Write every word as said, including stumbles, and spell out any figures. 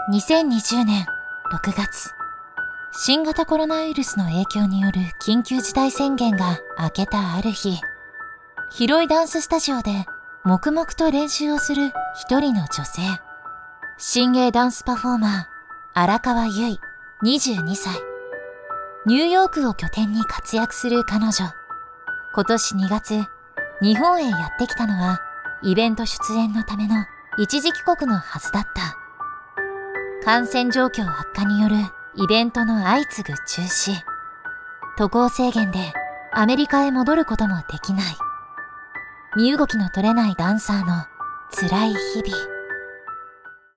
にせんにじゅうねんろくがつ、新型コロナウイルスの影響による緊急事態宣言が明けたある日、広いダンススタジオで黙々と練習をする一人の女性、新鋭ダンスパフォーマー、荒川由衣にじゅうにさい。ニューヨークを拠点に活躍する彼女。今年にがつ、日本へやってきたのはイベント出演のための一時帰国のはずだった。感染状況悪化によるイベントの相次ぐ中止。渡航制限でアメリカへ戻ることもできない。身動きの取れないダンサーの辛い日々。